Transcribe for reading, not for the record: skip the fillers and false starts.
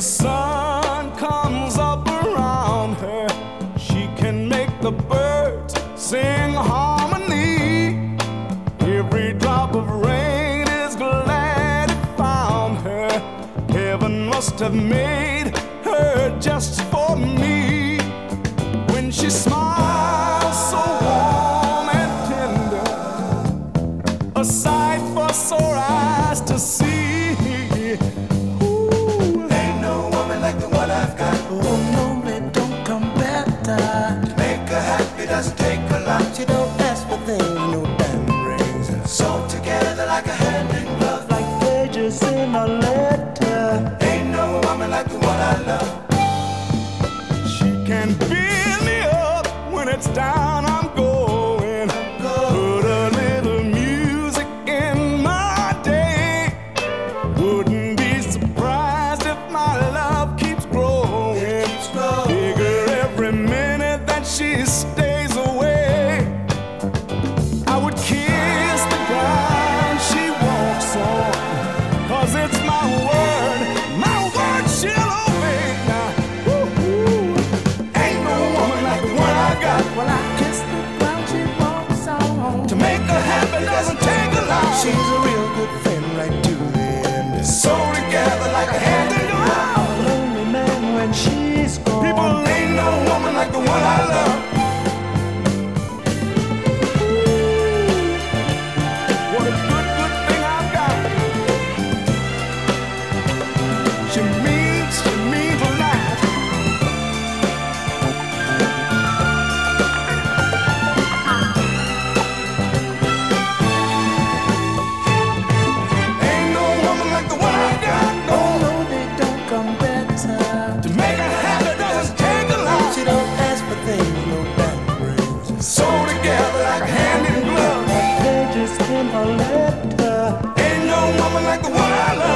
sun comes up around her, she can make the birds sing harmony. Every drop of rain is glad it found her. Heaven must have made her just for me. When she smiles so warm and tender, a sight for sore eyes to see. Doesn't take a lot. She don't ask for things, no diamond rings. Sewn together like a hand in glove, like pages in a letter. Ain't no woman like the one I love. She can build me up when it's down. I'm going. Put a little music in my day. Wouldn't be surprised if my love keeps growing. Bigger every minute that she's it's my word she'll obey. Now, ain't no woman like the one I got. Well, I kiss the ground she walks on. To make her happy doesn't take a lot. She's a real good friend right to the end. Sew together like a hand in glove. I'm a lonely man when she's gone. People, ain't no woman like the one I love. What a good thing I've got. She means a lot. Ain't no woman like the one I got. No, no, they don't come better. To make her happy doesn't take a lot. She don't ask for things, no diamond rings. Sew together like a hand in glove. Pages in a letter. Ain't no woman like the one I love.